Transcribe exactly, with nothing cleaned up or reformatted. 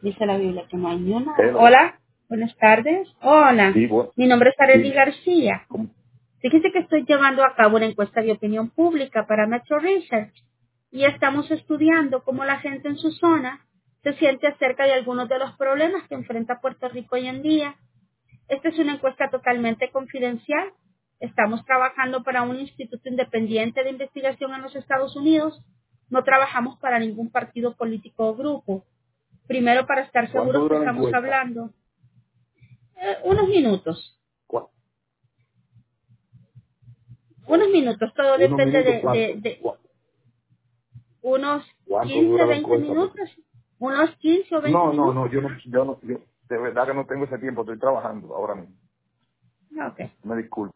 Dice la Biblia que no hay ni una. Hello. Hola, buenas tardes. Hola, Sí, bueno, mi nombre es Arely sí. García. ¿Cómo? Fíjese que estoy llevando a cabo una encuesta de opinión pública para Metro Research y estamos estudiando cómo la gente en su zona se siente acerca de algunos de los problemas que enfrenta Puerto Rico hoy en día. Esta es una encuesta totalmente confidencial. Estamos trabajando para un instituto independiente de investigación en los Estados Unidos. No trabajamos para ningún partido político o grupo. Primero, para estar ¿Cuánto seguros que dura la estamos encuesta? hablando. Eh, unos minutos. ¿Cu- Unos minutos. Todo Unos depende minutos, de, de, ¿cuánto? de ¿Cu- unos ¿Cuánto quince, dura la veinte encuesta? Porque... minutos. Unos quince o veinte No, no, minutos. no, yo no, yo no, yo de verdad que no tengo ese tiempo, estoy trabajando ahora mismo. Ok. Me disculpo.